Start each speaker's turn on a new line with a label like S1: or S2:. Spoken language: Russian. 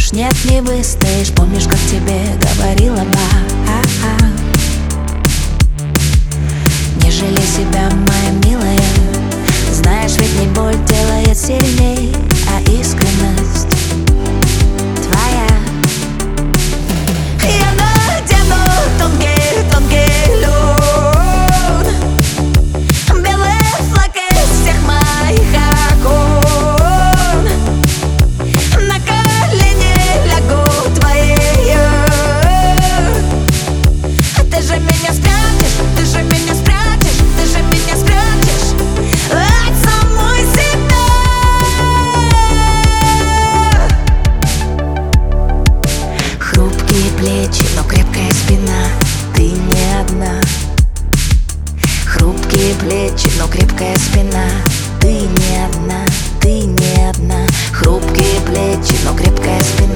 S1: уж нет, не выстоишь. Помнишь, как тебе говорила не жалей себя, моя милая. Знаешь, ведь не боль делает сильней, а искренность твоя. Я надену тонкий лед, белый флаг из всех моих окон. На колени лягу твои. Ты же меня спрячешь, ты же меня спрячешь, ты же меня спрячешь от самой себя. Хрупкие плечи, но крепкая спина, ты не одна. Хрупкие плечи, но крепкая спина, ты не одна, ты не одна. Хрупкие плечи, но крепкая спина.